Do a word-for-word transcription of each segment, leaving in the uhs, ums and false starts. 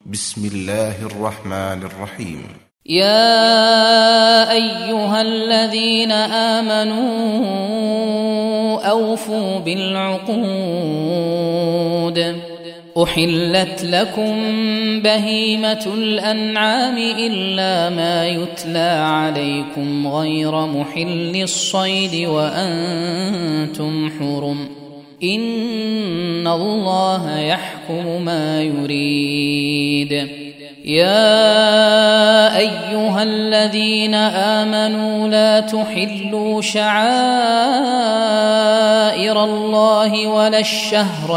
بسم الله الرحمن الرحيم. يا أيها الذين آمنوا أوفوا بالعقود. أحلت لكم بهيمة الأنعام إلا ما يتلى عليكم غير محل الصيد وأنتم حرم، إن الله يحكم ما يريد. يا أيها الذين آمنوا لا تحلوا شعائر الله ولا الشهر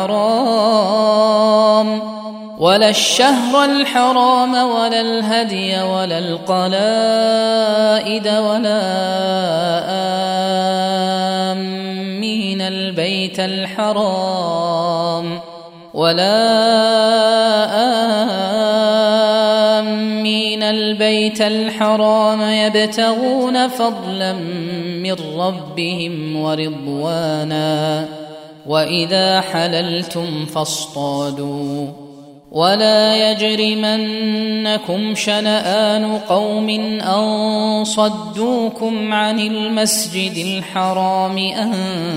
الحرام ولا الشهر الحرام ولا الهدي ولا القلائد ولا آمين البيت الحرام ولا آمين البيت الحرام يبتغون فضلا من ربهم ورضوانا، وإذا حللتم فاصطادوا، ولا يجرمنكم شنآن قوم أن صدوكم عن المسجد الحرام أن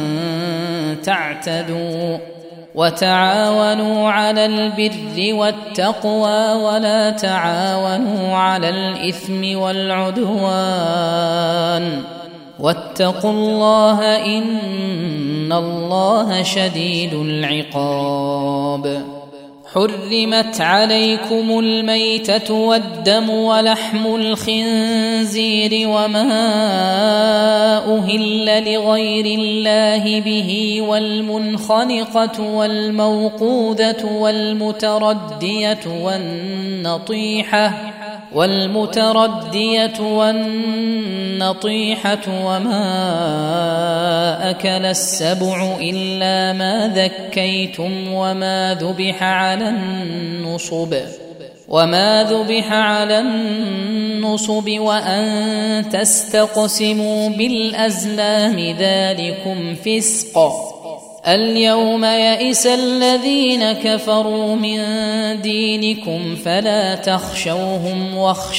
تعتدوا، وتعاونوا على البر والتقوى ولا تعاونوا على الإثم والعدوان، واتقوا الله إن الله شديد العقاب. حرمت عليكم الميتة والدم ولحم الخنزير وما أهل لغير الله به والمنخنقة والموقوذة والمتردية والنطيحة والمتردية والنطيحة وما أكل السبع إلا ما ذكيتم وما ذبح على النصب وما ذبح على النصب وأن تستقسموا بالأزلام ذلكم فسق. اليوم يئس الذين كفروا من دينكم فلا تخشوهم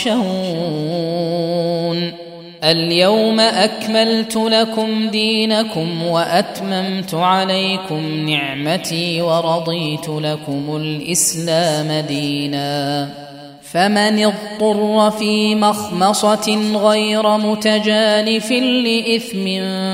واخشون. اليوم أكملت لكم دينكم وأتممت عليكم نعمتي ورضيت لكم الإسلام دينا. فمن اضطر في مخمصة غير متجانف لإثم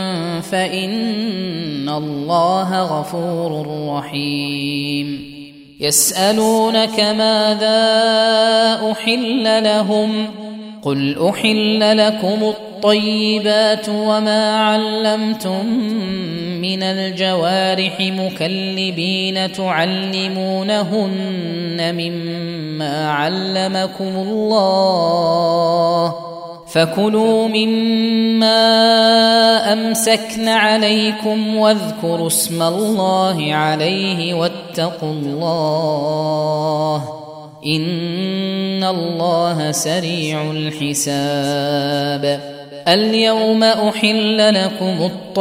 فإن الله غفور رحيم. يسألونك ماذا أحل لهم؟ قل أحل لكم الطيبات وما علمتم من الجوارح مكلبين تعلمونهن مما علمكم الله، فكلوا مما أمسكن عليكم واذكروا اسم الله عليه واتقوا الله إن الله سريع الحساب. اليوم أحل لكم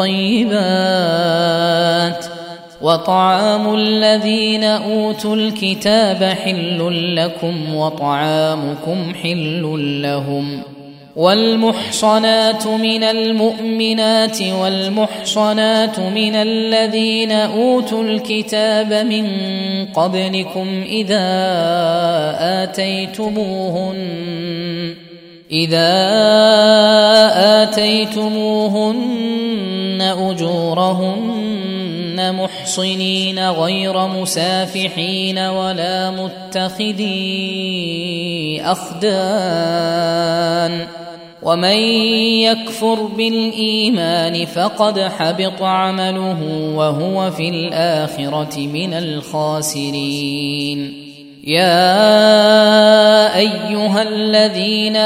الطيبات وطعام الذين أوتوا الكتاب حل لكم وطعامكم حل لهم، والمحصنات من المؤمنات والمحصنات من الذين أوتوا الكتاب من قبلكم إذا آتيتموهن إذا آتيتموهن أجورهن محصنين غير مسافحين ولا متخذي أخدان، ومن يكفر بالإيمان فقد حبط عمله وهو في الآخرة من الخاسرين. يا أيها الذين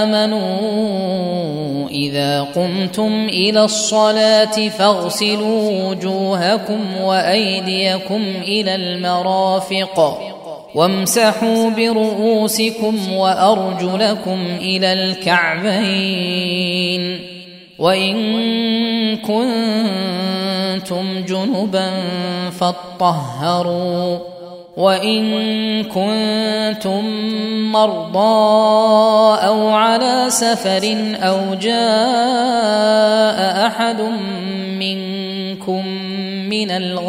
آمنوا إذا قمتم إلى الصلاة فاغسلوا وجوهكم وأيديكم إلى المرافق وامسحوا برؤوسكم وأرجلكم إلى الكعبين، وإن كنتم جنبا فاطهروا وإن كنتم مرضى أو على سفر أو جاء أحد منكم من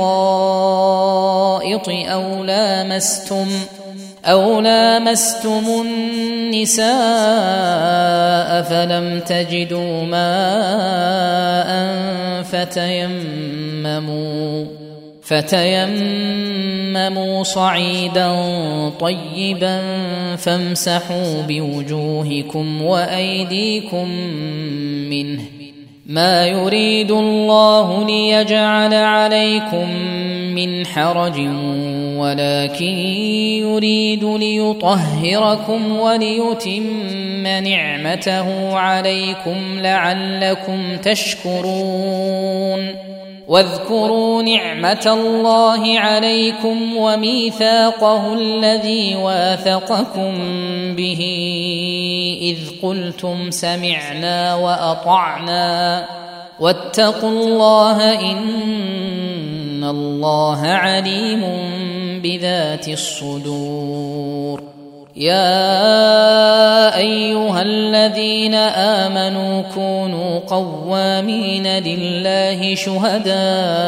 الغائط أو لامستم أو لامستم النساء فلم تجدوا ماء فتيمموا فتيمموا صعيدا طيبا فامسحوا بوجوهكم وأيديكم منه ما يريد الله ليجعل عليكم من حرج ولكن يريد ليطهركم وليتم نعمته عليكم لعلكم تشكرون واذكروا نعمة الله عليكم وميثاقه الذي واثقكم به إذ قلتم سمعنا وأطعنا واتقوا الله إن الله عليم بذات الصدور. يا أيها الذين آمنوا كونوا قوامين لله شهداء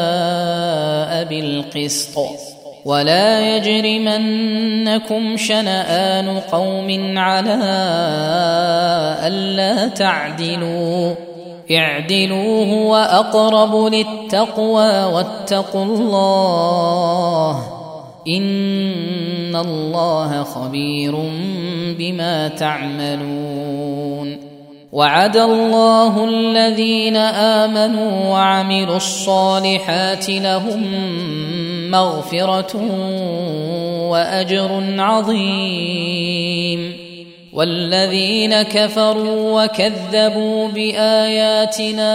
بالقسط ولا يجرمنكم شنآن قوم على ألا تعدلوا اعدلوا هو أقرب للتقوى واتقوا الله إن الله خبير بما تعملون. وعد الله الذين آمنوا وعملوا الصالحات لهم مغفرة وأجر عظيم والذين كفروا وكذبوا بآياتنا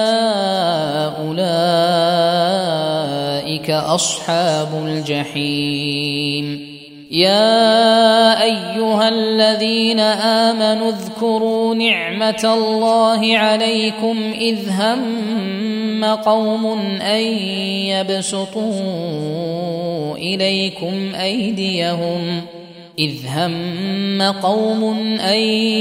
أولئك أصحاب الجحيم. يا أيها الذين آمنوا اذكروا نعمة الله عليكم إذ هم قوم أن يبسطوا إليكم أيديهم إذ هم قوم أن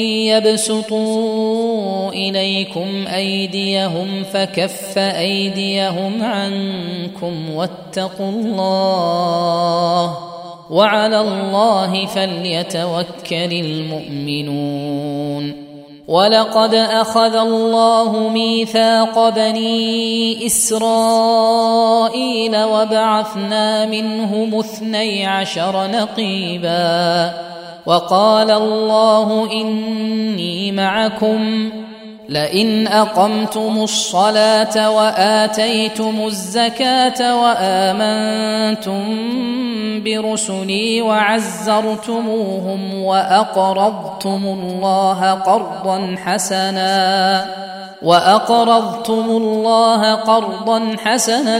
يبسطوا إليكم أيديهم فكف أيديهم عنكم واتقوا الله وعلى الله فليتوكل المؤمنون. ولقد أخذ الله ميثاق بني إسرائيل وبعثنا منهم اثني عشر نقيبا وقال الله إني معكم لئن أقمتم الصلاة وآتيتم الزكاة وآمنتم برسلي وعزرتموهم وأقرضتم الله قرضا حسنا وأقرضتم الله قرضا حسنا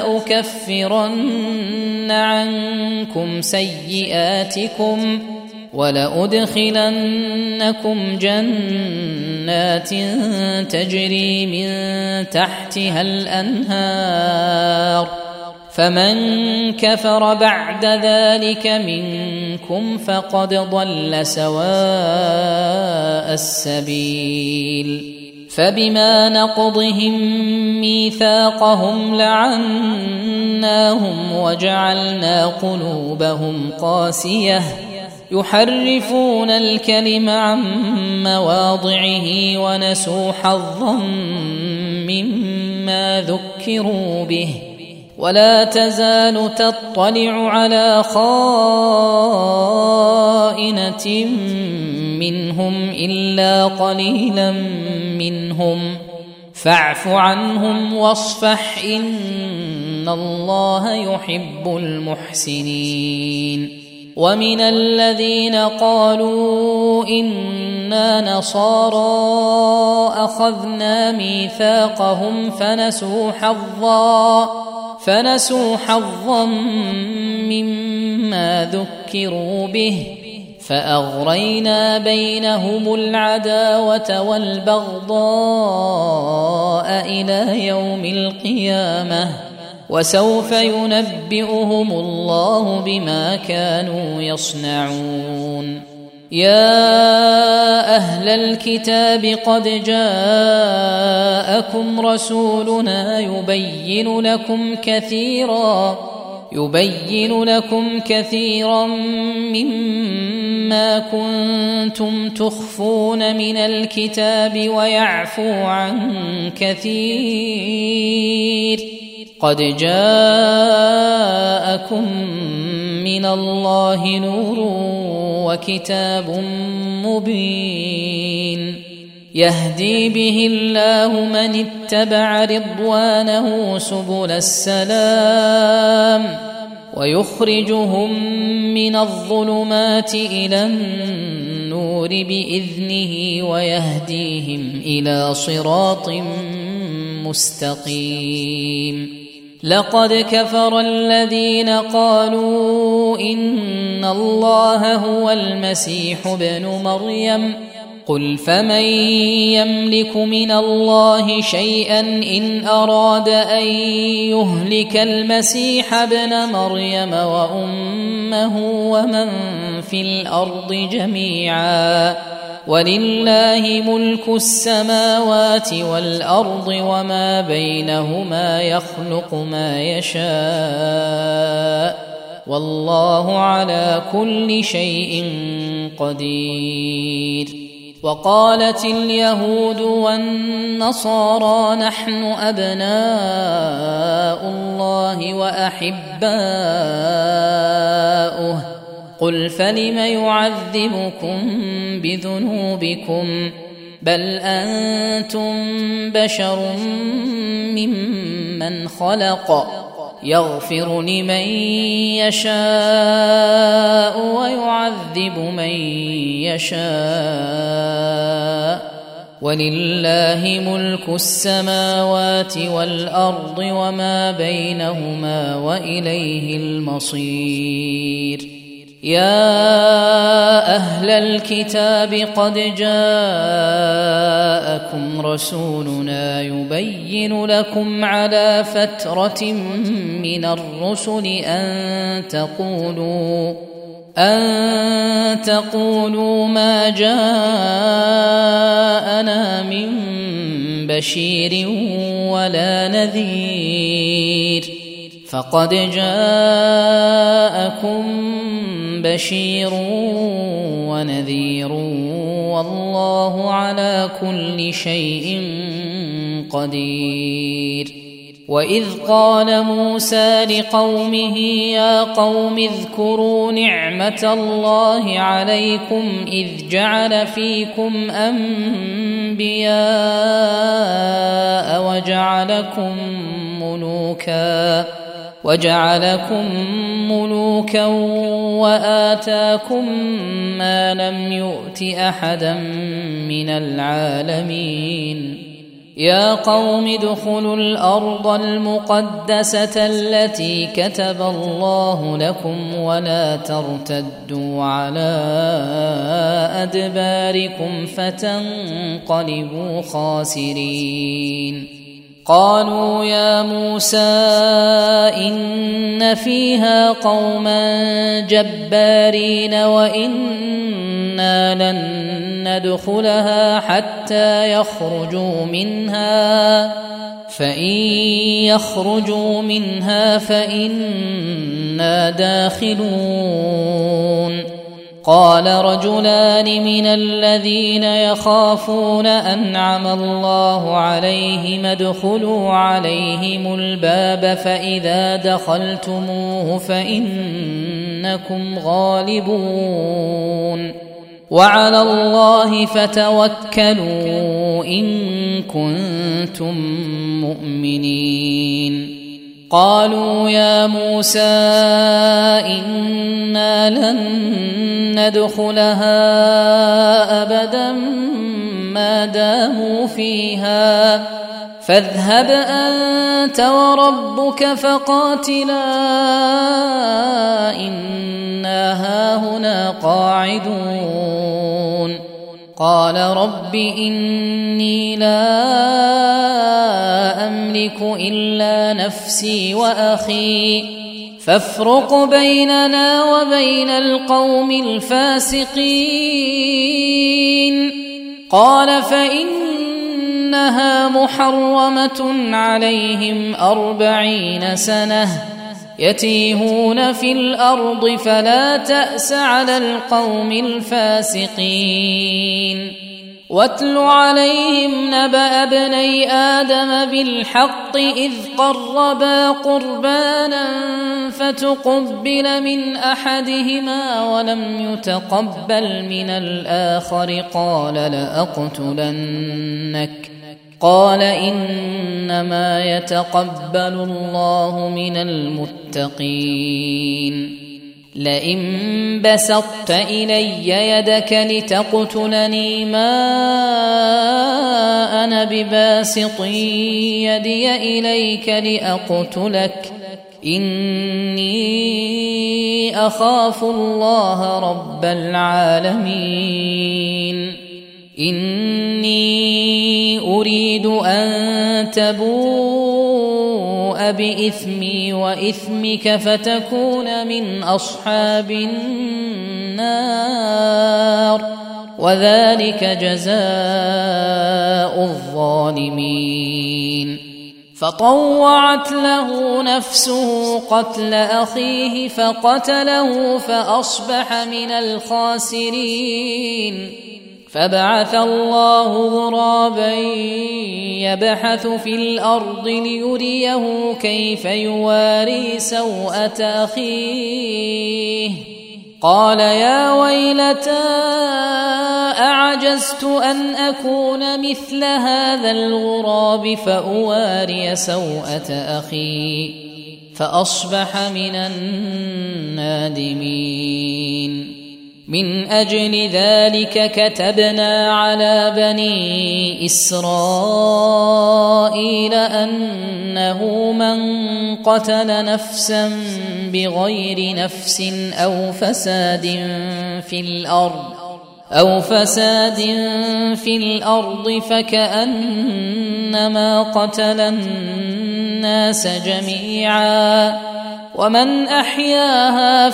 لأكفرن عنكم سيئاتكم ولأدخلنكم جنات تجري من تحتها الأنهار فمن كفر بعد ذلك منكم فقد ضل سواء السبيل. فبما نقضهم ميثاقهم لعناهم وجعلنا قلوبهم قاسية يحرفون الكلم عن مواضعه ونسوا حظا مما ذكروا به ولا تزال تطلع على خائنة منهم إلا قليلا منهم فاعف عنهم واصفح إن الله يحب المحسنين. ومن الذين قالوا إنا نصارى أخذنا ميثاقهم فنسوا حظا فنسوا حظا مما ذكروا به فأغرينا بينهم العداوة والبغضاء إلى يوم القيامة وسوف ينبئهم الله بما كانوا يصنعون. يا أهل الكتاب قد جاءكم رسولنا يبين لكم كثيرا يبين لكم كثيرا مما كنتم تخفون من الكتاب ويعفو عن كثير. قد جاءكم من الله نور وكتاب مبين يهدي به الله من اتبع رضوانه سبل السلام ويخرجهم من الظلمات إلى النور بإذنه ويهديهم إلى صراط مستقيم. لقد كفر الذين قالوا إن الله هو المسيح ابن مريم قل فمن يملك من الله شيئا إن أراد أن يهلك المسيح ابن مريم وأمه ومن في الأرض جميعا ولله ملك السماوات والأرض وما بينهما يخلق ما يشاء والله على كل شيء قدير. وقالت اليهود والنصارى نحن أبناء الله وأحباؤه قل فلم يعذبكم بذنوبكم بل أنتم بشر ممن خلق يغفر لمن يشاء ويعذب من يشاء ولله ملك السماوات والأرض وما بينهما وإليه المصير. يا أهل الكتاب قد جاءكم رسولنا يبين لكم على فترة من الرسل أن تقولوا أن تقولوا ما جاءنا من بشير ولا نذير فقد جاءكم بشير ونذير والله على كل شيء قدير. وإذ قال موسى لقومه يا قوم اذكروا نعمة الله عليكم إذ جعل فيكم أنبياء وجعلكم ملوكا وجعلكم ملوكا وآتاكم ما لم يؤت أحدا من العالمين. يا قوم ادخلوا الأرض المقدسة التي كتب الله لكم ولا ترتدوا على أدباركم فتنقلبوا خاسرين. قالوا يا موسى إن فيها قوما جبارين وإنا لن ندخلها حتى يخرجوا منها فإن يخرجوا منها فإنا داخلون. قال رجلان من الذين يخافون أنعم الله عليهم ادخلوا عليهم الباب فإذا دخلتموه فإنكم غالبون وعلى الله فتوكلوا إن كنتم مؤمنين. قالوا يا موسى إنا لن ندخلها أبدا ما داموا فيها فاذهب أنت وربك فقاتلا إنا هاهنا قاعدون. قال رب إني لا أملك أملك إلا نفسي وأخي فافرق بيننا وبين القوم الفاسقين. قال فإنها محرمة عليهم أربعين سنة يتيهون في الأرض فلا تأس على القوم الفاسقين. واتل عليهم نبأ ابني آدم بالحق إذ قربا قربانا فتقبل من أحدهما ولم يتقبل من الآخر قال لأقتلنك قال إنما يتقبل الله من المتقين. لئن بسطت إلي يدك لتقتلني ما أنا بباسط يدي إليك لأقتلك إني أخاف الله رب العالمين. إني أريد أن تبوء بإثمي وإثمك فتكون من أصحاب النار وذلك جزاء الظالمين. فطوعت له نفسه قتل أخيه فقتله فأصبح من الخاسرين. فبعث الله غرابا يبحث في الأرض ليريه كيف يواري سوءة أخيه قال يا ويلتى أعجزت أن أكون مثل هذا الغراب فأواري سوءة أخي فأصبح من النادمين. من أجل ذلك كتبنا على بني إسرائيل أنه من قتل نفسا بغير نفس أو فساد في الأرض أو فساد في الأرض فكأنما قتل الناس جميعا ومن أحياها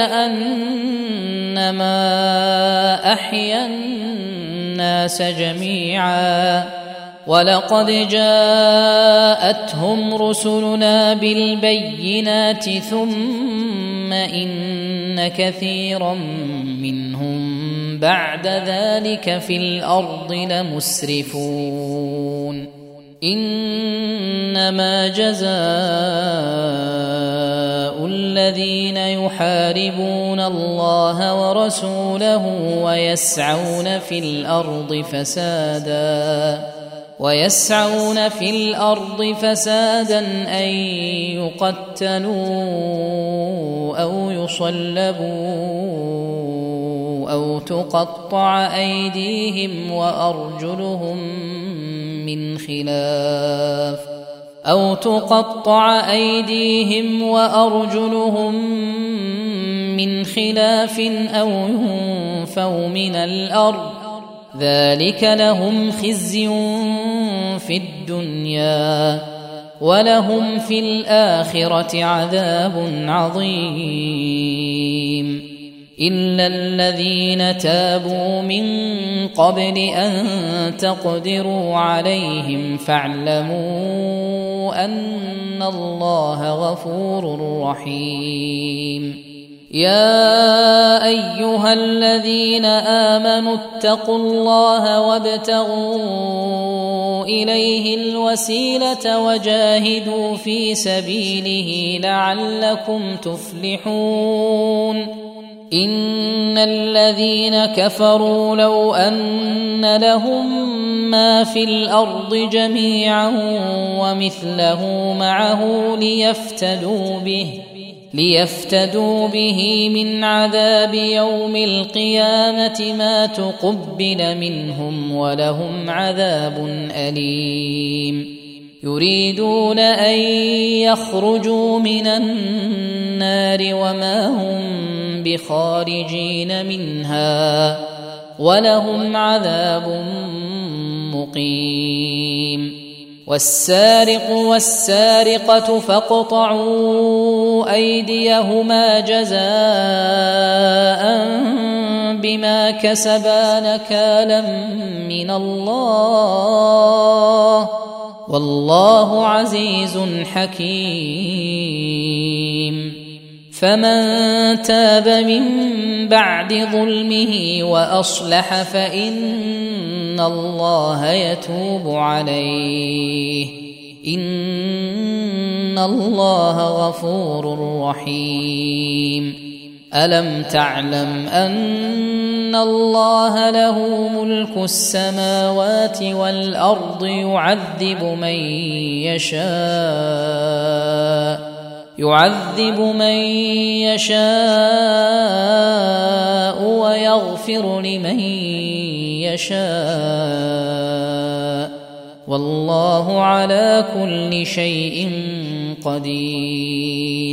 فكأنما أحيا الناس جميعا. ولقد جاءتهم رسلنا بالبينات ثم إن كثيرا منهم بعد ذلك في الأرض لمسرفون. إنما جزاء الذين يحاربون الله ورسوله ويسعون في الأرض فسادا ويسعون في الأرض فسادا أن يقتلوا أو يصلبوا أو تقطع أيديهم وأرجلهم من خلاف أو تقطع أيديهم وأرجلهم من خلاف أو ينفوا من الأرض ذلك لهم خزي في الدنيا ولهم في الآخرة عذاب عظيم. إلا الذين تابوا من قبل أن تقدروا عليهم فاعلموا أن الله غفور رحيم. يا أيها الذين آمنوا اتقوا الله وابتغوا إليه الوسيلة وجاهدوا في سبيله لعلكم تفلحون. إن الذين كفروا لو أن لهم ما في الأرض جميعا ومثله معه ليفتدوا به ليفتدوا به من عذاب يوم القيامة ما تقبل منهم ولهم عذاب أليم. يريدون أن يخرجوا من النار وما هم بخارجين منها ولهم عذاب مقيم. والسارق والسارقة فاقطعوا أيديهما جزاء بما كسبا نكالا من الله والله عزيز حكيم. فمن تاب من بعد ظلمه وأصلح فإن الله يتوب عليه إن الله غفور رحيم. ألم تعلم أن الله له ملك السماوات والأرض يعذب من يشاء يعذب من يشاء ويغفر لمن يشاء والله على كل شيء قدير.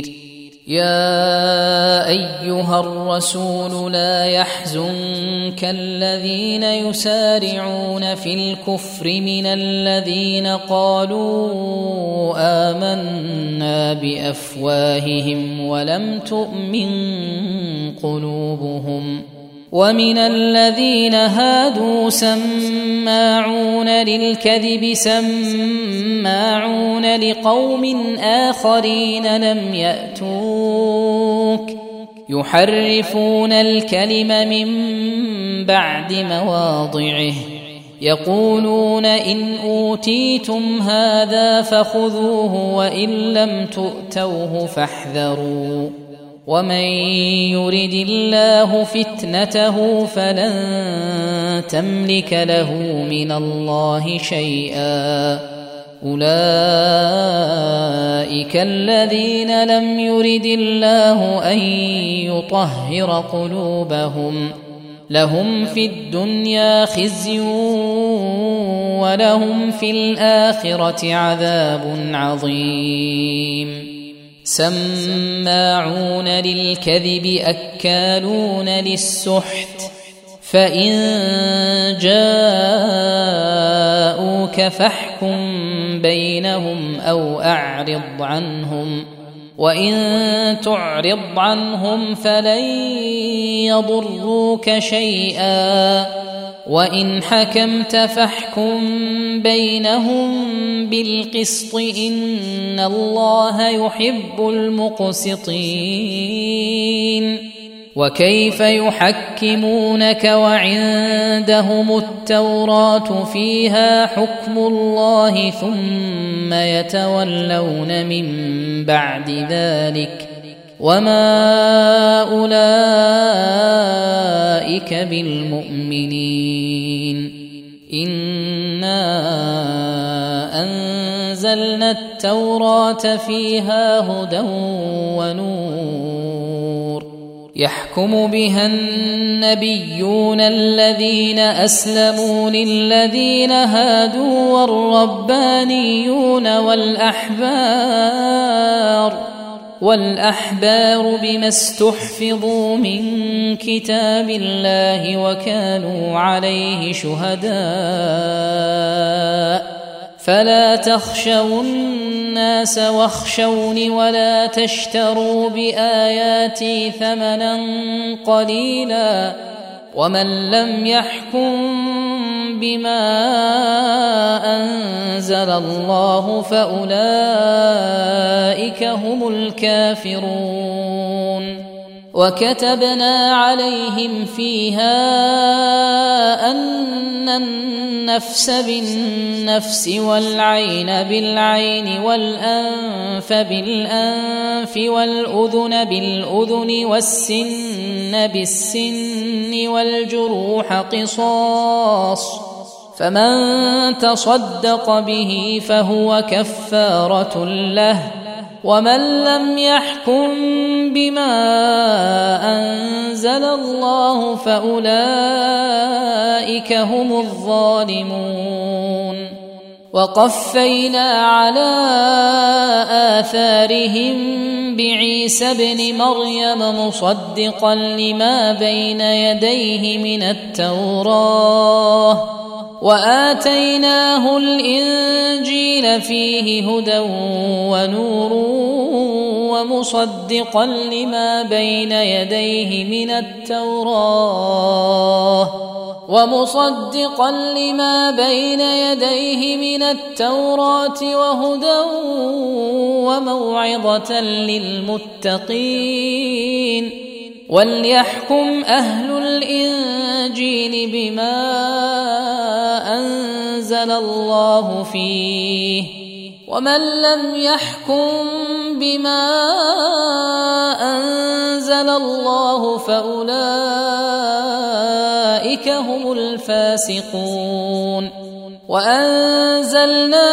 يا أيها الرسول لا يحزنك الذين يسارعون في الكفر من الذين قالوا آمنا بأفواههم ولم تؤمن قلوبهم ومن الذين هادوا سماعون للكذب سماعون لقوم آخرين لم يأتوك يحرفون الكلم من بعد مواضعه يقولون إن أوتيتم هذا فخذوه وإن لم تؤتوه فاحذروا ومن يرد الله فتنته فلن تملك له من الله شيئا أولئك الذين لم يرد الله أن يطهر قلوبهم لهم في الدنيا خزي ولهم في الآخرة عذاب عظيم. سماعون للكذب أكالون للسحت فإن جاءوك فاحكم بينهم أو أعرض عنهم وإن تعرض عنهم فلن يضروك شيئا وإن حكمت فاحكم بينهم بالقسط إن الله يحب المقسطين. وكيف يحكمونك وعندهم التوراة فيها حكم الله ثم يتولون من بعد ذلك وما أولئك بالمؤمنين. إنا أنزلنا التوراة فيها هدى ونور يحكم بها النبيون الذين أسلموا للذين هادوا والربانيون والأحبار والأحبار بما استحفظوا من كتاب الله وكانوا عليه شهداء فلا تخشوا الناس واخشوني ولا تشتروا بآياتي ثمنا قليلا ومن لم يحكم بما أنزل الله فأولئك هم الكافرون. وكتبنا عليهم فيها أن النفس بالنفس والعين بالعين والأنف بالأنف والأذن بالأذن والسن بالسن والجروح قصاص فمن تصدق به فهو كفارة له ومن لم يحكم بما أنزل الله فأولئك هم الظالمون. وقفينا على آثارهم بعيسى ابن مريم مصدقا لما بين يديه من التوراة وآتيناه الإنجيل فيه هدى ونور ومصدقا لما بين يديه من التوراة ومصدقا لما بين يديه من التوراة وهدى وموعظة للمتقين. وليحكم أهل الإنجيل بما أنزل الله فيه ومن لم يحكم بما أنزل الله فأولئك هم الفاسقون. وأنزلنا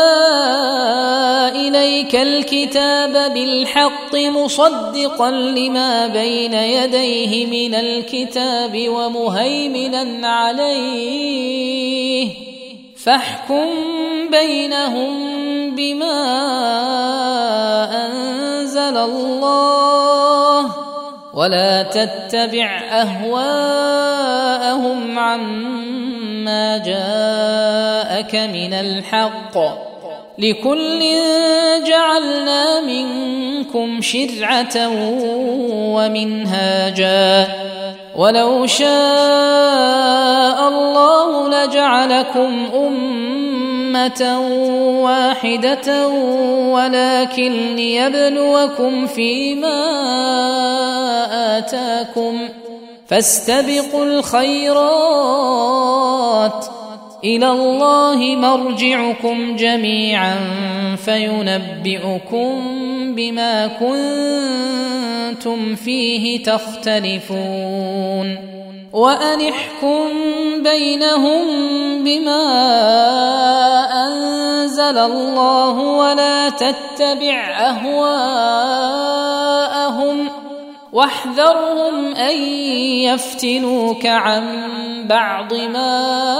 إليك الكتاب بالحق مصدقا لما بين يديه من الكتاب ومهيمنا عليه فاحكم بينهم بما أنزل الله ولا تتبع أهواءهم عما جاءك من الحق لكل جعلنا منكم شرعة ومنهاجا ولو شاء الله لجعلكم أمة واحدة ولكن ليبلوكم فيما آتاكم فاستبقوا الخيرات إلى الله مرجعكم جميعا فينبئكم بما كنتم فيه تختلفون. وأن احكم بينهم بما أنزل الله ولا تتبع أهواءهم واحذرهم أن يفتنوك عن بعض ما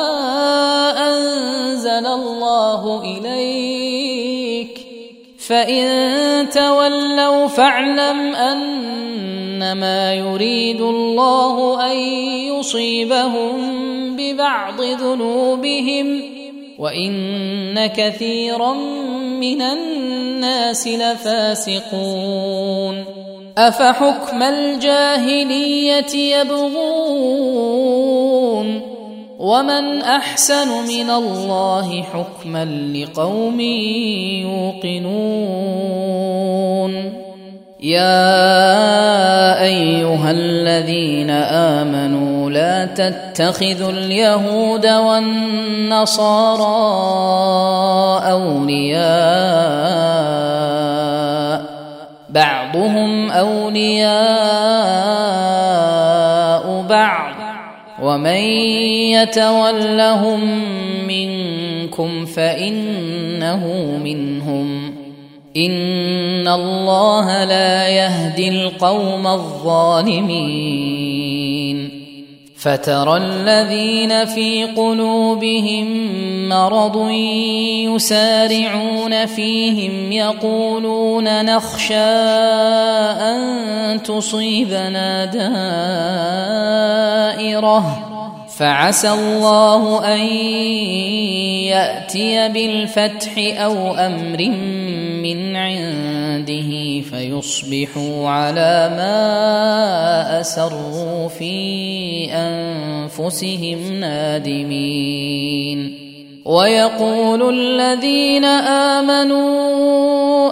أنزل الله إليك فإن تولوا فاعلم أنما يريد الله أن يصيبهم ببعض ذنوبهم وإن كثيرا من الناس لفاسقون. أفحكم الجاهلية يبغون ومن أحسن من الله حكما لقوم يوقنون. يا أيها الذين آمنوا لا تتخذوا اليهود والنصارى أولياء بعضهم أولياء بعض ومن يتولهم منكم فإنه منهم إن الله لا يهدي القوم الظالمين. فترى الذين في قلوبهم مرض يسارعون فيهم يقولون نخشى أن تصيبنا دائرة فعسى الله أن يأتي بالفتح أو أمر من عنده فيصبحوا على ما أسروا في أنفسهم نادمين. ويقول الذين آمنوا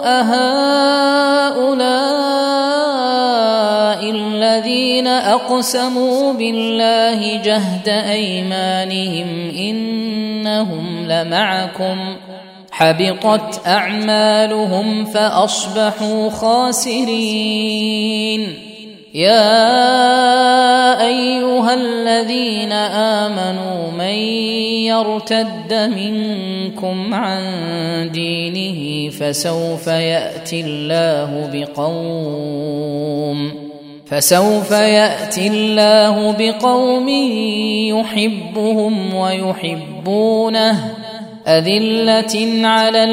أهؤلاء الذين أقسموا بالله جهد أيمانهم إنهم لمعكم حبطت أعمالهم فأصبحوا خاسرين. يا أيها الذين آمنوا من يرتد منكم عن دينه فسوف يأتي الله بقوم فسوف يأتي الله بقوم يحبهم ويحبونه أذلة على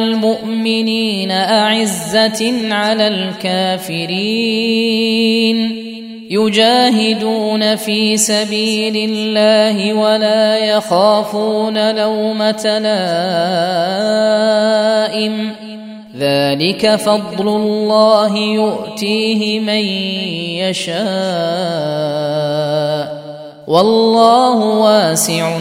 المؤمنين أعزة على الكافرين يجاهدون في سبيل الله ولا يخافون لومة لائم ذلك فضل الله يؤتيه من يشاء والله واسع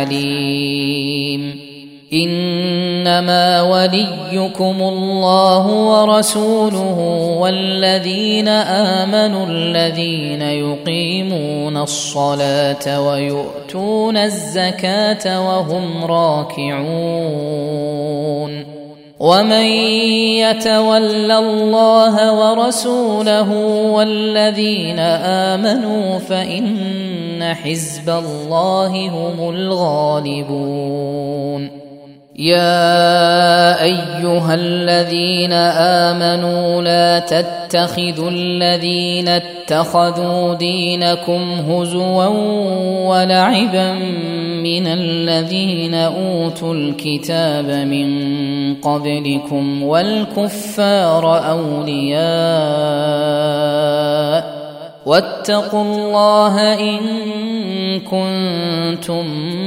عليم إنما وليكم الله ورسوله والذين آمنوا الذين يقيمون الصلاة ويؤتون الزكاة وهم راكعون ومن يتول الله ورسوله والذين آمنوا فإن حزب الله هم الغالبون يا أيها الذين آمنوا لا تتخذوا الذين اتخذوا دينكم هزوا ولعبا من الذين أوتوا الكتاب من قبلكم والكفار أولياء واتقوا الله إن كنتم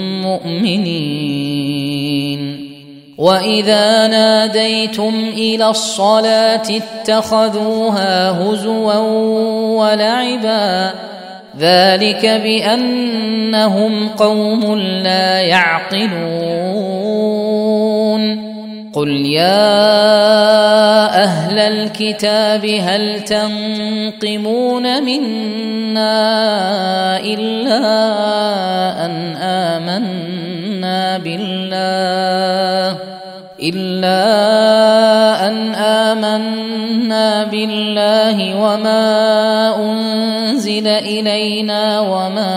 مؤمنين وإذا ناديتم إلى الصلاة اتخذوها هزوا ولعبا ذلك بأنهم قوم لا يعقلون قل يا أهل الكتاب هل تنقمون منا إلا أن آمنا بالله إلا أن آمنا بالله وما أنزل إلينا وما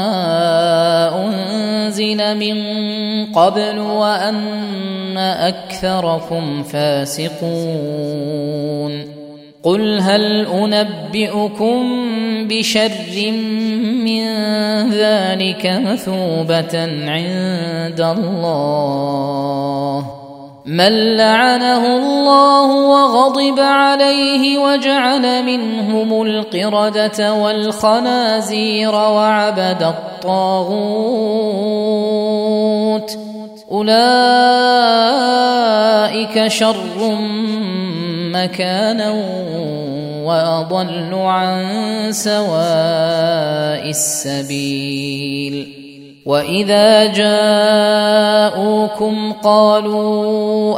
أنزل من قبل وأن أكثركم فاسقون قل هل أنبئكم بشر من ذلك مثوبة عند الله من لعنه الله وغضب عليه وجعل منهم القردة والخنازير وعبد الطاغوت أولئك شر مكانا وأضل عن سواء السبيل وإذا جاءوكم قالوا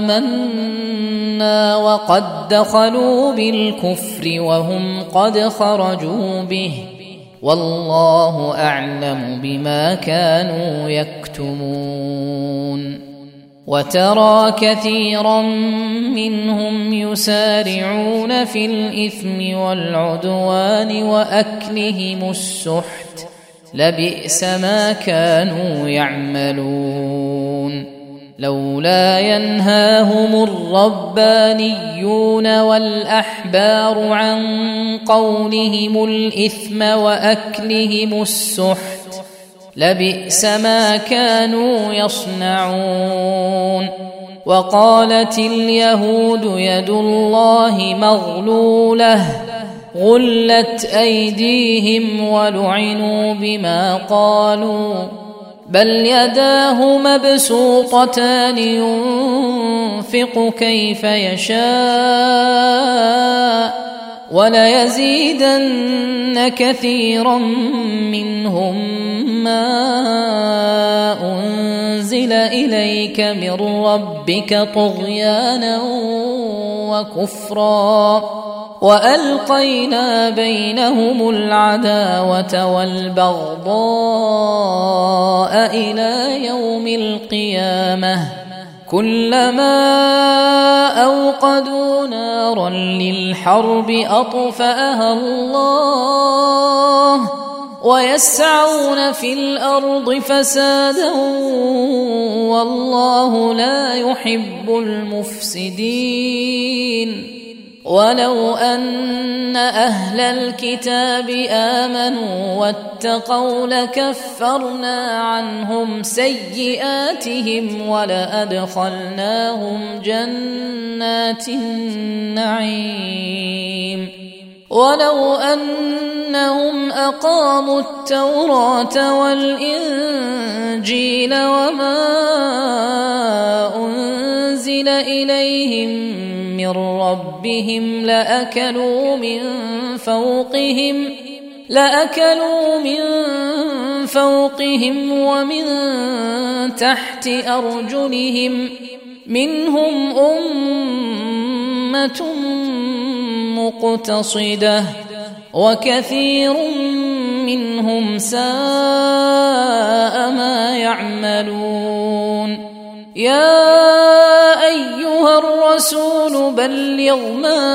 آمنا وقد دخلوا بالكفر وهم قد خرجوا به والله أعلم بما كانوا يكتمون وترى كثيرا منهم يسارعون في الإثم والعدوان وأكلهم السحت لبئس ما كانوا يعملون لولا ينهاهم الربانيون والأحبار عن قولهم الإثم وأكلهم السحت لبئس ما كانوا يصنعون وقالت اليهود يد الله مغلولة غلت أيديهم ولعنوا بما قالوا بل يداه مبسوطتان ينفق كيف يشاء وليزيدن كثيرا منهم ما أنزل إليك من ربك طغيانا وكفرا وألقينا بينهم العداوة والبغضاء إلى يوم القيامة كلما أوقدوا نارا للحرب أطفأها الله ويسعون في الأرض فسادا والله لا يحب المفسدين ولو أن أهل الكتاب آمنوا واتقوا لكفرنا عنهم سيئاتهم ولأدخلناهم جنات النعيم ولو أنهم أقاموا التوراة والإنجيل وما أنزل إليهم من ربهم لأكلوا من فوقهم لأكلوا من فوقهم ومن تحت أرجلهم منهم أمة مقتصدة وكثير منهم ساء ما يعملون. يا أيها الرسول بلغ ما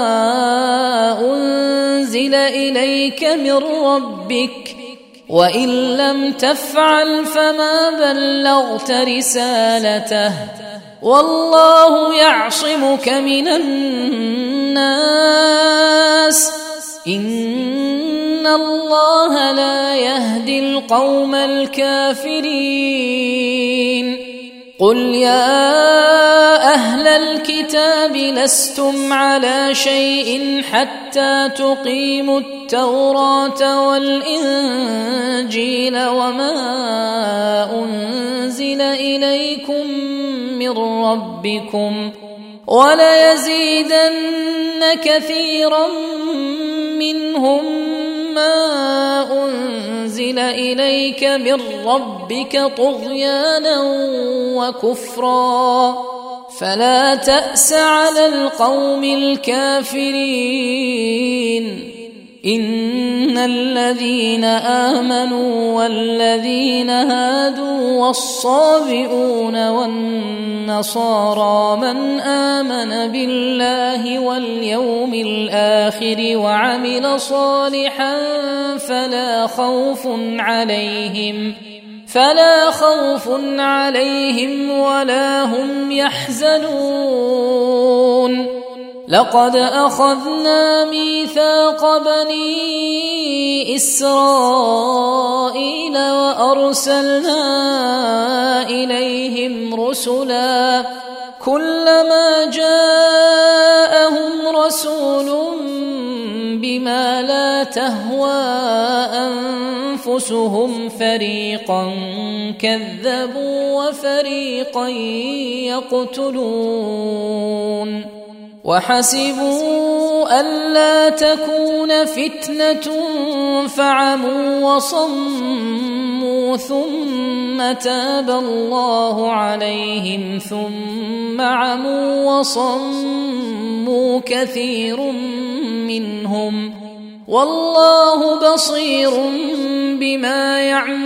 أنزل إليك من ربك وإن لم تفعل فما بلغت رسالته والله يعصمك من الناس إن الله لا يهدي القوم الكافرين. قل يا أهل الكتاب لستم على شيء حتى تقيموا التوراة والإنجيل وما أنزل إليكم من ربكم وليزيدن كثيرا منهم ما أنزل إليك من ربك طغيانا وكفرا فلا تأس على القوم الكافرين. إن الذين آمنوا والذين هادوا والصابئون والنصارى من آمن بالله واليوم الآخر وعمل صالحا فلا خوف عليهم فلا خوف عليهم ولا هم يحزنون. لقد أخذنا ميثاق بني إسرائيل وأرسلنا إليهم رسلا كلما جاءهم رسول بما لا تهوى أنفسهم فريقا كذبوا وفريقا يقتلون. وحسبوا ألا تكون فتنة فعموا وصموا ثم تاب الله عليهم ثم عموا وصموا كثير منهم والله بصير بما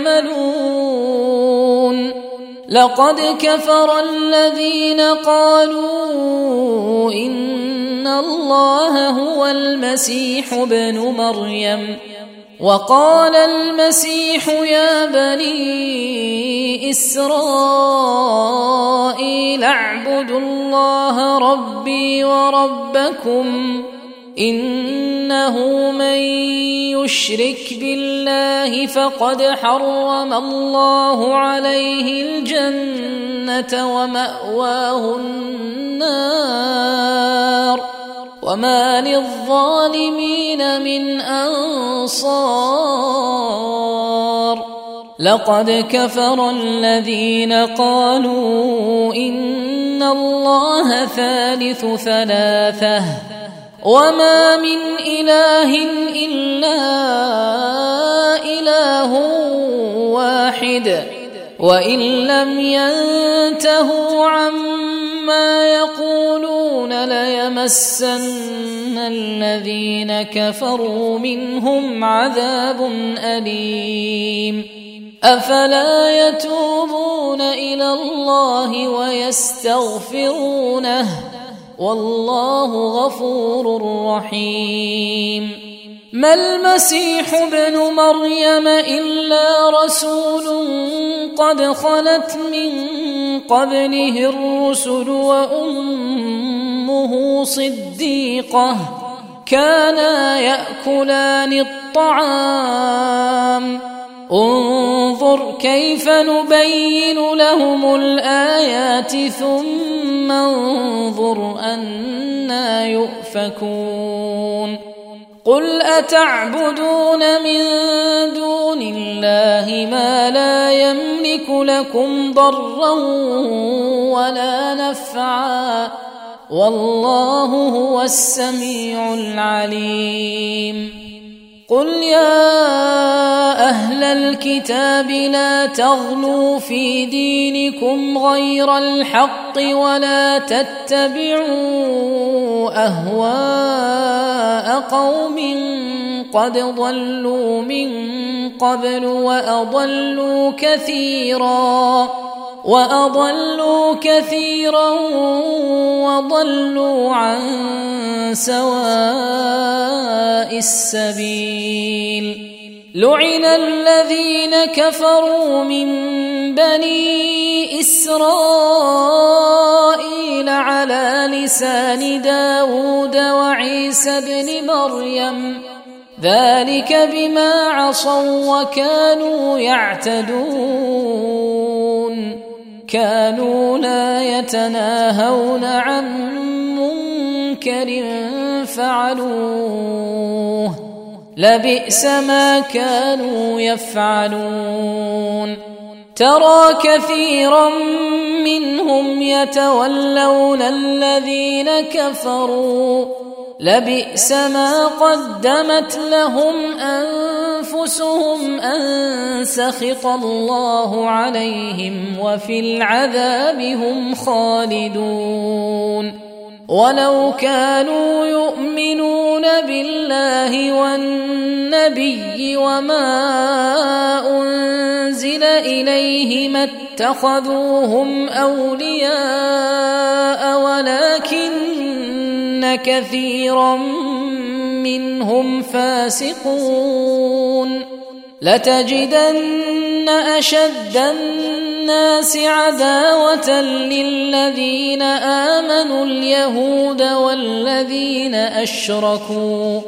يعملون. لقد كفر الذين قالوا إن الله هو المسيح ابن مريم وقال المسيح يا بني إسرائيل اعبدوا الله ربي وربكم إنه من يشرك بالله فقد حرم الله عليه الجنة ومأواه النار وما للظالمين من أنصار. لقد كفر الذين قالوا إن الله ثالث ثلاثة وما من إله إلا إله واحد وإن لم ينتهوا عما يقولون ليمسن الذين كفروا منهم عذاب أليم. أفلا يتوبون إلى الله ويستغفرونه والله غفور رحيم. ما المسيح ابن مريم إلا رسول قد خلت من قبله الرسل وأمه صديقة كانا يأكلان الطعام انظر كيف نبين لهم الآيات ثم انظر أنى يؤفكون. قل أتعبدون من دون الله ما لا يملك لكم ضرا ولا نفعا والله هو السميع العليم قل يا أهل الكتاب لا تغلوا في دينكم غير الحق ولا تتبعوا أهواء قوم قد ضلوا من قبل وأضلوا كثيرا وأضلوا كثيرا وضلوا عن سواء السبيل لعن الذين كفروا من بني إسرائيل على لسان داود وعيسى بن مريم ذلك بما عصوا وكانوا يعتدون كانوا لا يتناهون عن منكر فعلوه لبئس ما كانوا يفعلون ترى كثيرا منهم يتولون الذين كفروا لبئس ما قدمت لهم أنفسهم أن سخط الله عليهم وفي العذاب هم خالدون ولو كانوا يؤمنون بالله والنبي وما أنزل إليه ما اتخذوهم أولياء ولكن كثيرا منهم فاسقون لتجدن أشد الناس عداوة للذين آمنوا اليهود والذين أشركوا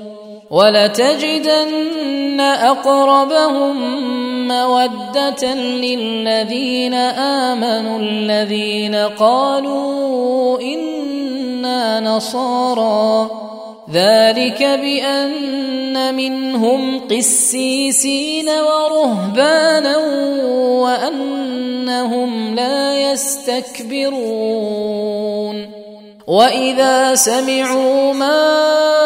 ولتجدن أقربهم مودة للذين آمنوا الذين قالوا إنا نصارى ذلك بأن منهم قسيسين ورهبانا وأنهم لا يستكبرون وإذا سمعوا ما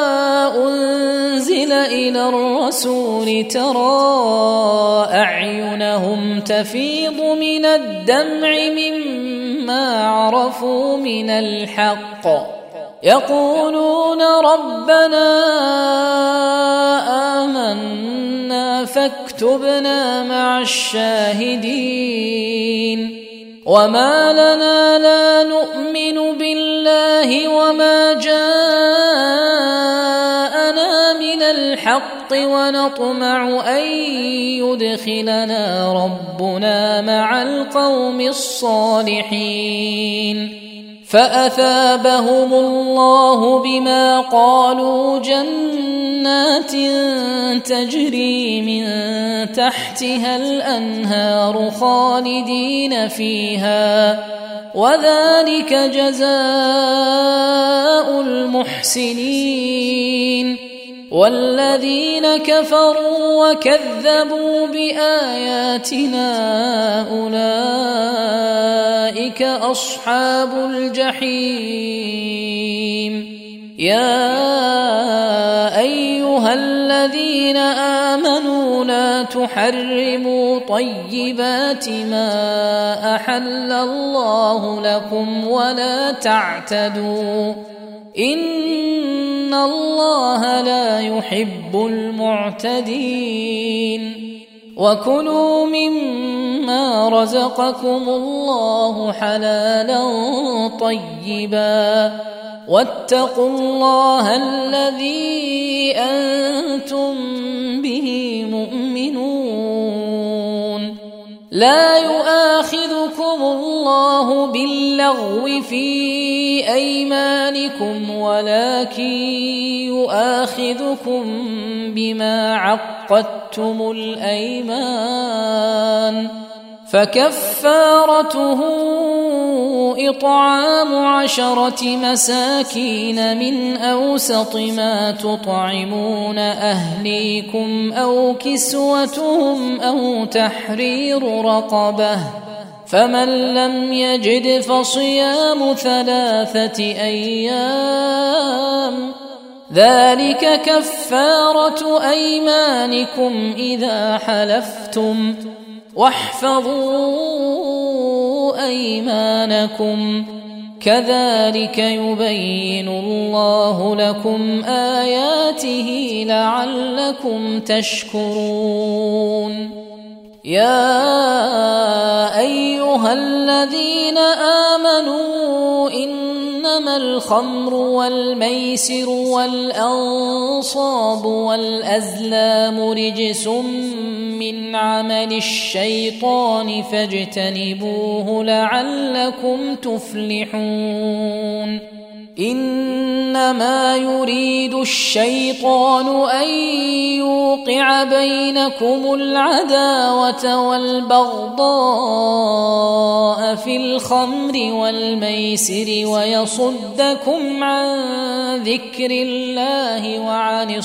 أنزل إلى الرسول ترى أعينهم تفيض من الدمع مما عرفوا من الحق يقولون ربنا آمنا فاكتبنا مع الشاهدين وما لنا لا نؤمن بالله وما جاءنا من الحق ونطمع أن يدخلنا ربنا مع القوم الصالحين فأثابهم الله بما قالوا جنات تجري من تحتها الأنهار خالدين فيها وذلك جزاء المحسنين والذين كفروا وكذبوا بآياتنا أولئك أصحاب الجحيم يا أيها الذين آمنوا لا تحرموا طيبات ما أحل الله لكم ولا تعتدوا إن الله لا يحب المعتدين وكلوا مما رزقكم الله حلالا طيبا واتقوا الله الذي أنتم به مؤمنون لا يؤاخذكم الله باللغو في أيمانكم ولكن يؤاخذكم بما عقدتم الأيمان فكفارته إطعام عشرة مساكين من أوسط ما تطعمون أهليكم أو كسوتهم أو تحرير رقبة، فمن لم يجد فصيام ثلاثة أيام، ذلك كفارة أيمانكم إذا حلفتم، واحفظوا أيمانكم، كذلك يبين الله لكم آياته لعلكم تشكرون. يا أيها الذين آمنوا إنما الخمر والميسر والأنصاب والأزلام رجس من عمل الشيطان فاجتنبوه لعلكم تفلحون. إنما يريد الشيطان أن يوقع بينكم العداوة والبغضاء في الخمر والميسر ويصدكم عن ذكر الله وعن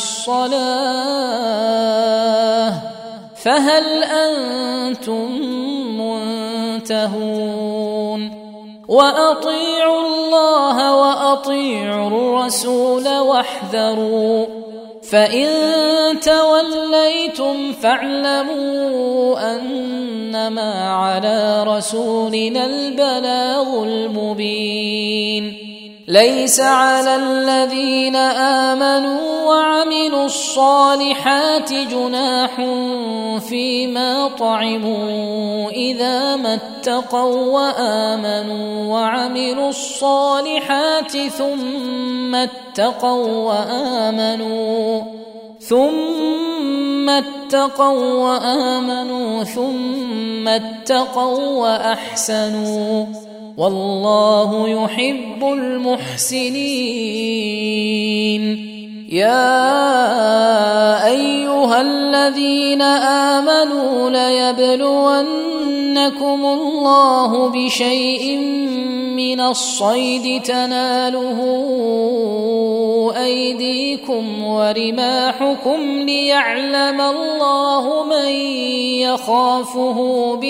الصلاة، فهل أنتم منتهون؟ وأطيعوا الله وأطيعوا الرسول واحذروا، فإن توليتم فاعلموا أنما على رسولنا البلاغ المبين. ليس على الذين آمنوا وعملوا الصالحات جناح فيما طعموا إذا ما اتقوا وآمنوا وعملوا الصالحات ثم اتقوا وآمنوا ثم اتقوا وآمنوا ثم اتقوا وأحسنوا، والله يحب المحسنين. يا أيها الذين آمنوا ليبلونكم الله بشيء من الصيد تناله أيديكم ورماحكم ليعلم الله من يخافه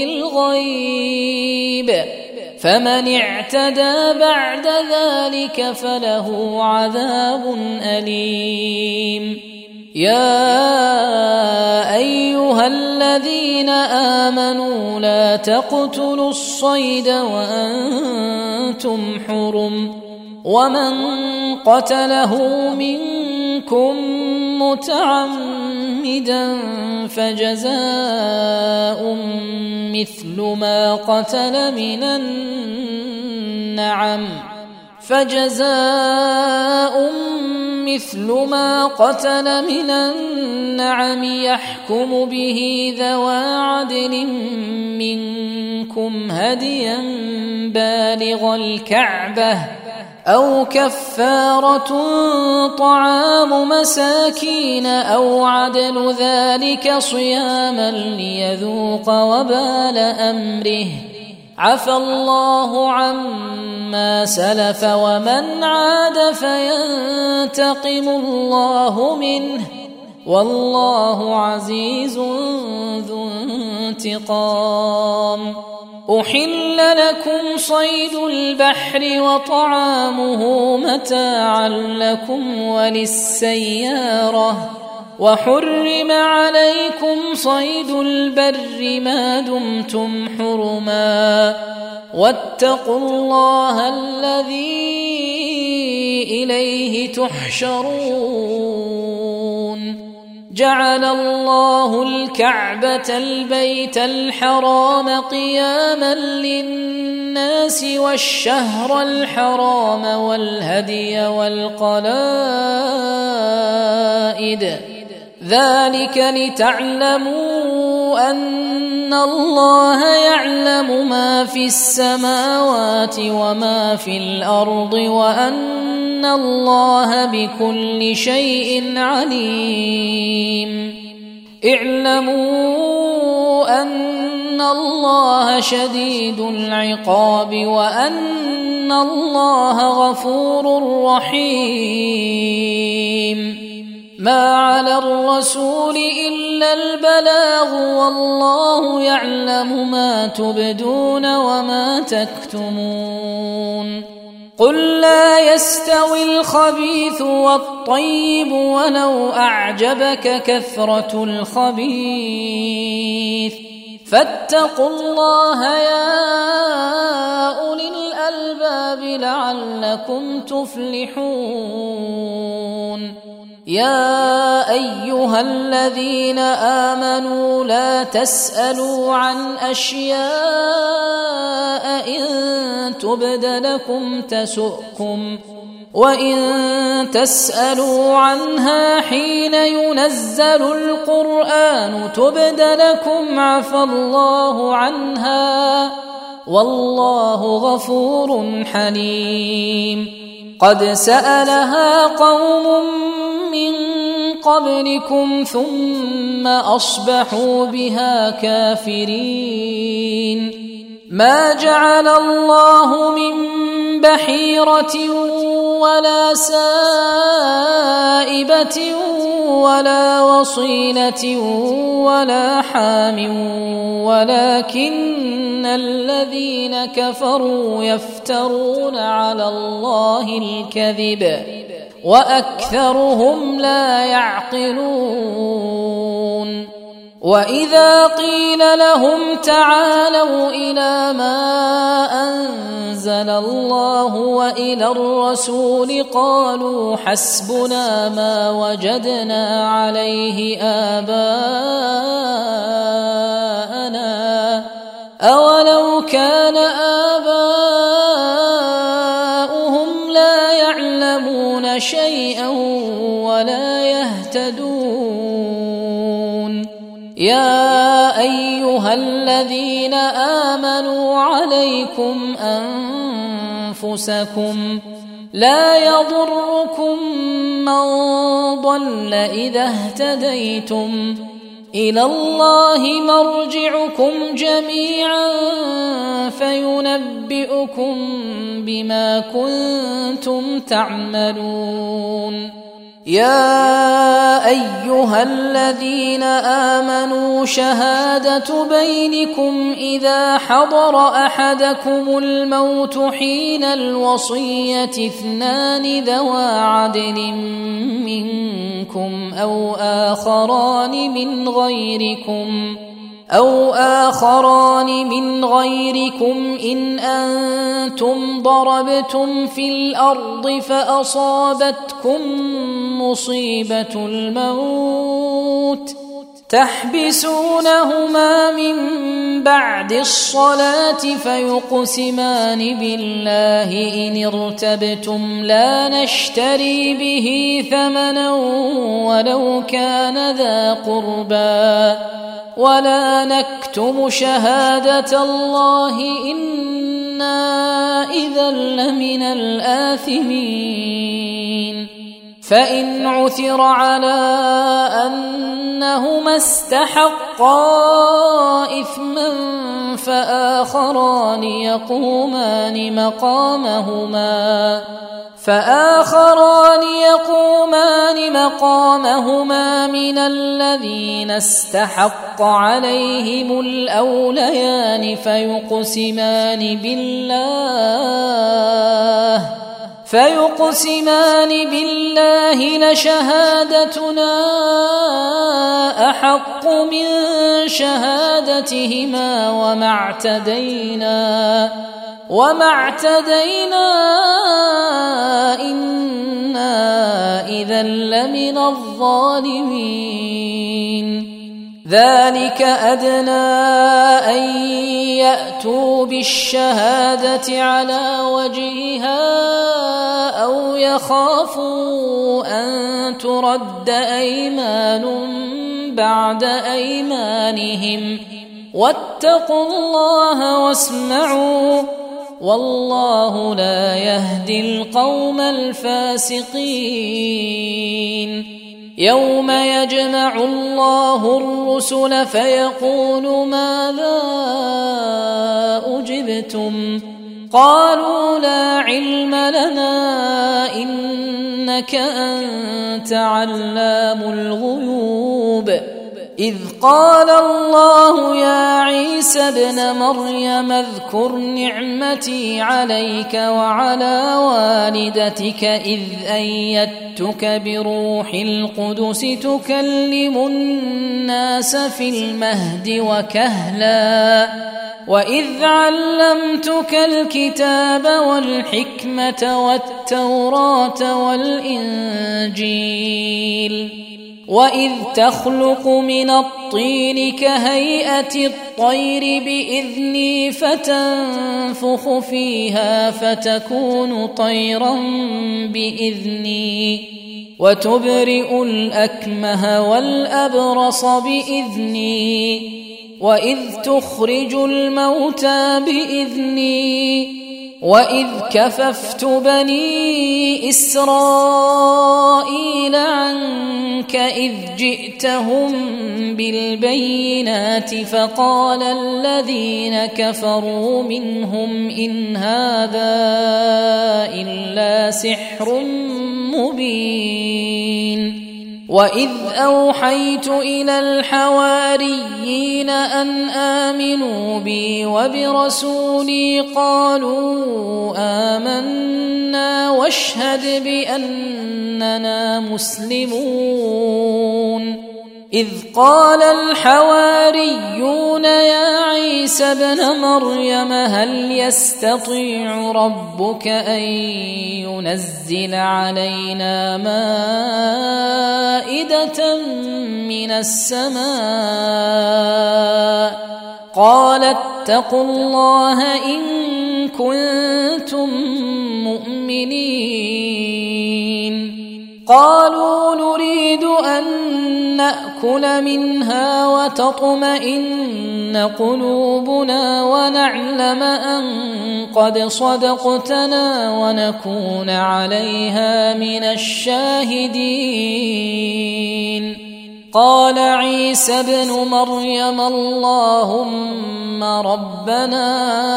بالغيب، فمن اعتدى بعد ذلك فله عذاب أليم. يا أيها الذين آمنوا لا تقتلوا الصيد وأنتم حرم، ومن قتله منكم متعمدا فجزاء مثل ما قتل من النعم فجزاء مثل ما قتل من النعم يحكم به ذوى عدل منكم هديا بالغ الكعبة أو كفارة طعام مساكين أو عدل ذلك صياما ليذوق وبال أمره، عفى الله عما سلف ومن عاد فينتقم الله منه، والله عزيز ذو انتقام. أحل لكم صيد البحر وطعامه متاعا لكم وللسيارة، وحرم عليكم صيد البر ما دمتم حرما، واتقوا الله الذي إليه تحشرون. جعل الله الكعبة البيت الحرام قياما للناس والشهر الحرام والهدي والقلائد، ذلك لتعلموا أن الله يعلم ما في السماوات وما في الأرض وأن الله بكل شيء عليم. اعلموا أن وأن الله شديد العقاب وأن الله غفور رحيم. ما على الرسول إلا البلاغ والله يعلم ما تبدون وما تكتمون. قل لا يستوي الخبيث والطيب ولو أعجبك كثرة الخبيث فاتقوا الله يا أولي الألباب لعلكم تفلحون. يا أيها الذين آمنوا لا تسألوا عن أشياء إن تبد لكم تسؤكم وإن تسألوا عنها حين ينزل القرآن تبد لكم عفى الله عنها والله غفور حليم. قد سألها قوم من قبلكم ثم أصبحوا بها كافرين. ما جعل الله من بحيرة ولا سائبة ولا وصيلة ولا حام ولكن الذين كفروا يفترون على الله الكذب وأكثرهم لا يعقلون. وإذا قيل لهم تعالوا إلى ما أنزل الله وإلى الرسول قالوا حسبنا ما وجدنا عليه آباءنا أولو كان آباؤهم لا يعلمون شيئا ولا يهتدون. يا أيها الذين آمنوا عليكم أنفسكم لا يضركم من ضل إذا اهتديتم إلى الله مرجعكم جميعا فينبئكم بما كنتم تعملون. يا أيها الذين آمنوا شهادة بينكم إذا حضر أحدكم الموت حين الوصية اثنان ذوى عدل منكم أو آخران من غيركم أو آخران من غيركم إن أنتم ضربتم في الأرض فأصابتكم مصيبة الموت تحبسونهما من بعد الصلاة فيقسمان بالله إن ارتبتم لا نشتري به ثمنا ولو كان ذا قربى ولا نكتم شهادة الله إنا إذا لمن الآثمين. فإن عثر على أنهما استحقا إثما فآخران يقومان مقامهما فآخران يقومان مقامهما من الذين استحق عليهم الأوليان فيقسمان بالله فيقسمان بالله لشهادتنا أحق من شهادتهما وما اعتدينا وما اعتدينا إنا إذا لمن الظالمين. ذلك أدنى أن يأتوا بالشهادة على وجهها أو يخافوا أن ترد أيمان بعد أيمانهم واتقوا الله واسمعوا والله لا يهدي القوم الفاسقين. يوم يجمع الله الرسل فيقول ماذا أجبتم قالوا لا علم لنا إنك أنت علام الغيوب إذ قال الله يا عيسى ابن مريم اذكر نعمتي عليك وعلى والدتك إذ أيدتك بروح القدس تكلم الناس في المهد وكهلا وإذ علمتك الكتاب والحكمة والتوراة والإنجيل وإذ تخلق من الطين كهيئة الطير بإذني فتنفخ فيها فتكون طيرا بإذني وتبرئ الأكمه والأبرص بإذني وإذ تخرج الموتى بإذني وإذ كففت بني إسرائيل عنك إذ جئتهم بالبينات فقال الذين كفروا منهم إن هذا إلا سحر مبين وإذ أوحيت إلى الحواريين أن آمنوا بي وبرسولي قالوا آمنا واشهد بأننا مسلمون إذ قال الحواريون يا عيسى ابن مريم هل يستطيع ربك أن ينزل علينا مائدة من السماء قال اتقوا الله إن كنتم مؤمنين قالوا نريد أن نأكل منها وتطمئن قلوبنا ونعلم أن قد صدقتنا ونكون عليها من الشاهدين قال عيسى ابن مريم اللهم ربنا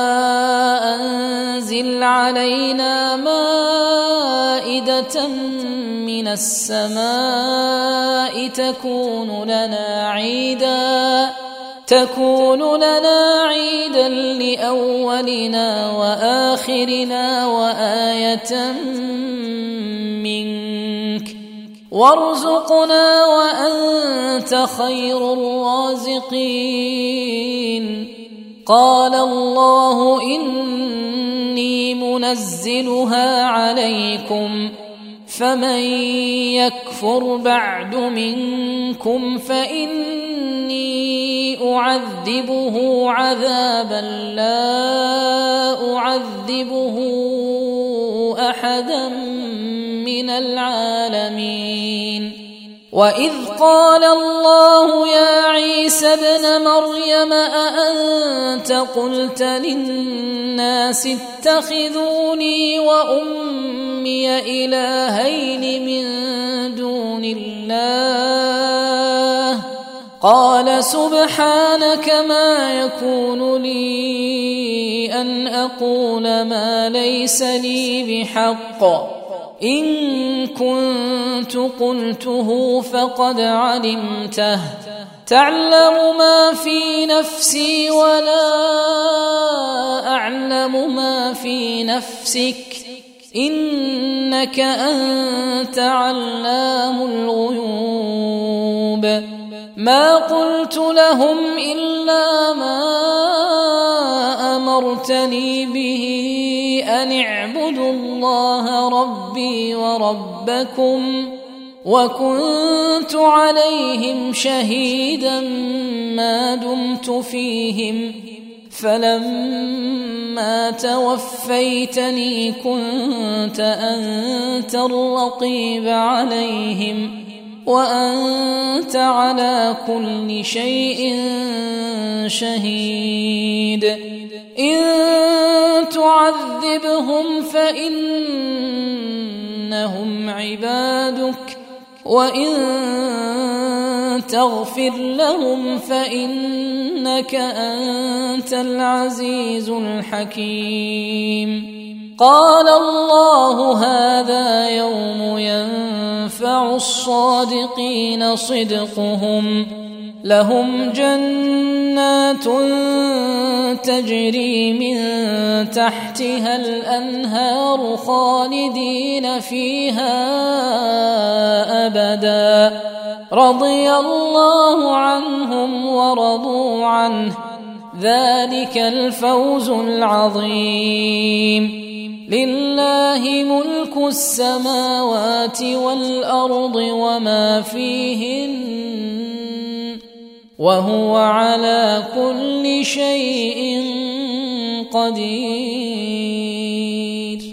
أنزل علينا مائدة من السماء تكون لنا عيدا تكون لنا عيدا لأولنا وآخرنا وآية منك وارزقنا وأنت خير الرازقين قال الله إني منزلها عليكم فمن يكفر بعد منكم فإني أعذبه عذابا لا أعذبه أحدا من العالمين وإذ قال الله يا عيسى ابن مريم أأنت قلت للناس اتخذوني وأمي إلهين من دون الله قال سبحانك ما يكون لي أن أقول ما ليس لي بحق إن كنت قلته فقد علمته تعلم ما في نفسي ولا أعلم ما في نفسك إنك أنت علام الغيوب ما قلت لهم إلا ما أمرتني به أن اعبدوا الله ربي وربكم وكنت عليهم شهيدا ما دمت فيهم فلما توفيتني كنت أنت الرقيب عليهم وأنت على كل شيء شهيد إن تعذبهم فإنهم عبادك وإن تغفر لهم فإنك أنت العزيز الحكيم. قال الله هذا يوم ينفع الصادقين صدقهم، لهم جنات تجري من تحتها الأنهار خالدين فيها أبدا، رضي الله عنهم ورضوا عنه، ذلك الفوز العظيم. لله ملك السماوات والأرض وما فيهن، وهو على كل شيء قدير.